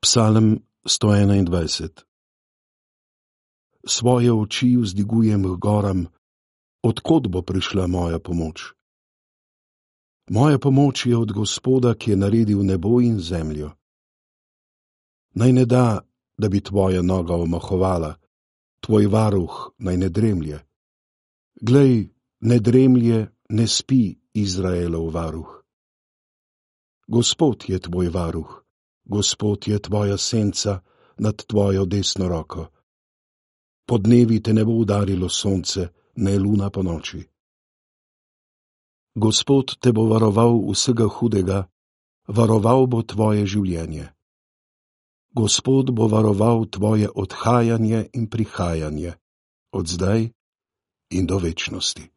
Psalm 121. Svoje oči vzdigujem k goram, od kod bo prišla moja pomoč? Moja pomoč je od Gospoda, ki je naredil nebo in zemljo. Naj ne da, da bi tvoja noga omahovala, tvoj varuh naj ne dremlje. Glej, ne dremlje, ne spi Izraelov varuh. Gospod je tvoj varuh, Gospod je tvoja senca nad tvojo desno roko. Podnevi te ne bo udarilo sonce, ne luna ponoči. Gospod te bo varoval vsega hudega, varoval bo tvoje življenje. Gospod bo varoval tvoje odhajanje in prihajanje, od zdaj in do večnosti.